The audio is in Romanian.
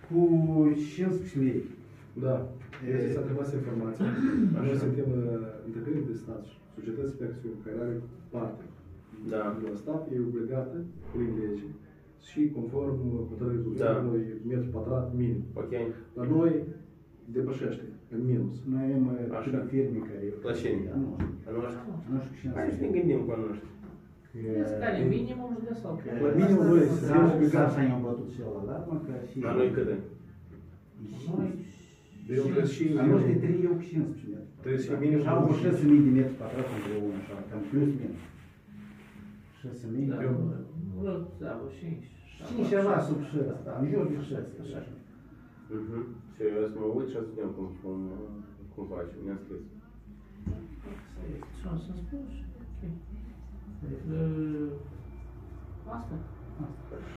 cu 15 lei. Da. Este s-a întrebat informația. Noi suntem întreprinderi de stat, societăți pe acțiuni, care are parte. Da. La stat e obligată, prin lege, și conform hotărârii guvernului, metru pătrat minim. Ok. La noi depășește, în minus. Noi avem Așa. firme care... La cine? Nu știu. Nu știu. Nu știu cine Hai să ne gândim cu nu știu. Scale minimum și de sau. La minimum noi suntem obligați. Sasa i-am bătut și ăla, dar măcar și... La noi cât e? Eu trebuie și... La noi de 3 eu cu 15 metri. Trebuie și minimum... Și au 6.000 de metri pătrați împreună, așa, cam plus minus. 6.000. Da, Eu... da, 5. Și ceva sub 6, da, în jur de 6, așa. Și eu să mă uit și să vedem cum facem, ne-am scris. Ce am să spun? Ok. Asta.